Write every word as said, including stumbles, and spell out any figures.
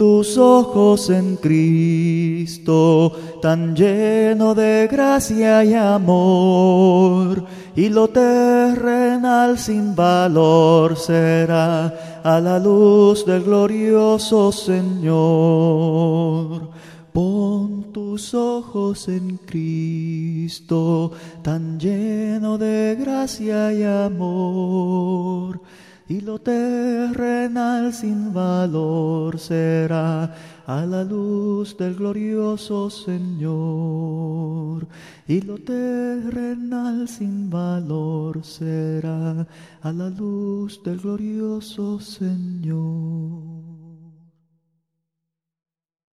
tus ojos en Cristo, tan lleno de gracia y amor, y lo terrenal sin valor será a la luz del glorioso Señor. Pon tus ojos en Cristo, tan lleno de gracia y amor, y lo terrenal sin valor será a la luz del glorioso Señor. Y lo terrenal sin valor será a la luz del glorioso Señor.